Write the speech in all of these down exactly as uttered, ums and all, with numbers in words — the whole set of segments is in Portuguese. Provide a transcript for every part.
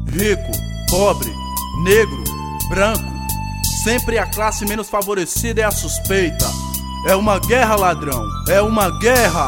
rico, pobre, negro, branco. Sempre a classe menos favorecida é a suspeita. É uma guerra, ladrão, é uma guerra.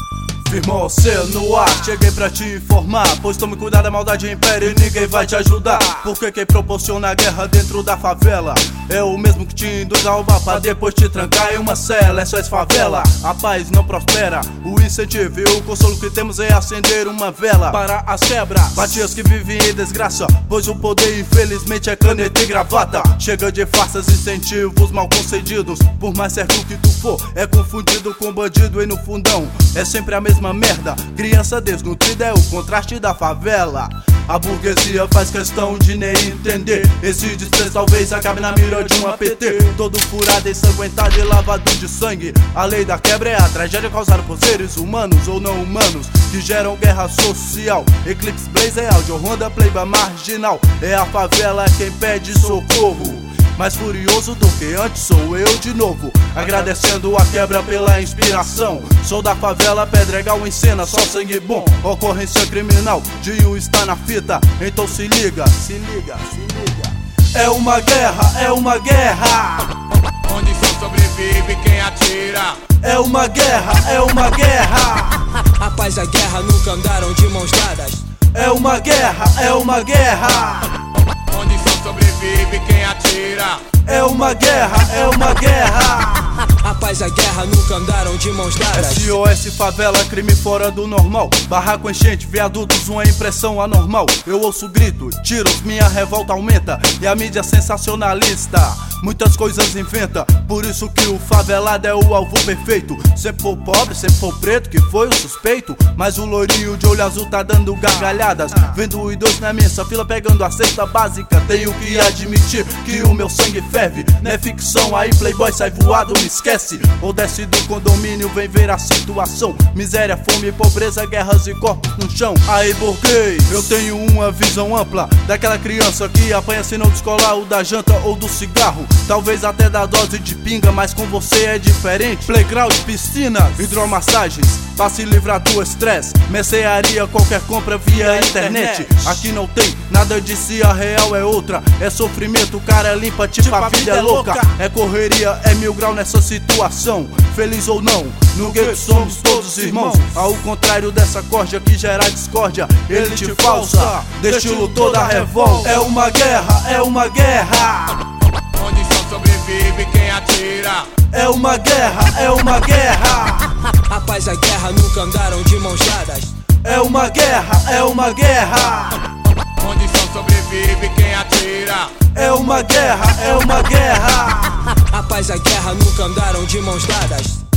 Firmou você no ar, cheguei pra te informar. Pois tome cuidado, a maldade império e ninguém vai te ajudar. Porque quem proporciona a guerra dentro da favela é o mesmo que te induz a roubar pra depois te trancar em uma cela. É só esfavela, a paz não prospera. O incentivo e o consolo que temos é acender uma vela para as quebras, batias que vivem em desgraça. Pois o poder infelizmente é caneta e gravata. Chega de farsas e incentivos mal concedidos. Por mais certo que tu for, é confundido com bandido. E no fundão é sempre a mesma merda. Criança desnutrida é o contraste da favela. A burguesia faz questão de nem entender. Esse desprezo talvez acabe na mira de um A P T. Todo furado, ensanguentado e lavado de sangue. A lei da quebra é a tragédia causada por seres humanos ou não humanos que geram guerra social. Eclipse Blaze é áudio, Honda Playba marginal. É a favela quem pede socorro. Mais furioso do que antes sou eu de novo, agradecendo a quebra pela inspiração. Sou da favela, Pedregal em cena, só sangue bom. Ocorrência criminal, Dinho está na fita. Então se liga, se liga, se liga. É uma guerra, é uma guerra. Onde só sobrevive quem atira. É uma guerra, é uma guerra. A paz e a guerra nunca andaram de mãos dadas. É uma guerra, é uma guerra. Onde só sobrevive quem atira. É uma guerra, é uma guerra. A paz e a guerra nunca andaram de mãos dadas. S O S favela, crime fora do normal. Barraco enchente, viadutos, uma impressão anormal. Eu ouço grito, tiros, minha revolta aumenta. E a mídia sensacionalista muitas coisas inventa. Por isso que o favelado é o alvo perfeito. Sempre for pobre, sempre for preto, que foi o suspeito. Mas o loirinho de olho azul tá dando gargalhadas. Vendo o idoso na minha fila pegando a cesta básica. Tenho que admitir que o meu sangue ferve. Não é ficção, aí playboy sai voado, me esquece. Ou desce do condomínio, vem ver a situação. Miséria, fome, pobreza, guerras e corpos no chão. Aí burguês, eu tenho uma visão ampla daquela criança que apanha se não descolar o da janta ou do cigarro. Talvez até da dose de pinga, mas com você é diferente. Playground, piscinas, hidromassagens, pra se livrar do estresse. Mercearia, qualquer compra via internet. Aqui não tem nada de si, a real é outra. É sofrimento, o cara limpa, tipo a vida é louca. É correria, é mil grau nessa situação. Feliz ou não, no gueto somos todos irmãos. Ao contrário dessa corda que gera discórdia, elite falsa, destilo toda a revolta. É uma guerra, é uma guerra. Onde só sobrevive quem atira. É uma guerra, é uma guerra. A paz e a guerra nunca andaram de mãos dadas. É uma guerra, é uma guerra. Onde só sobrevive quem atira. É uma guerra, é uma guerra. A paz e a guerra nunca andaram de mãos dadas.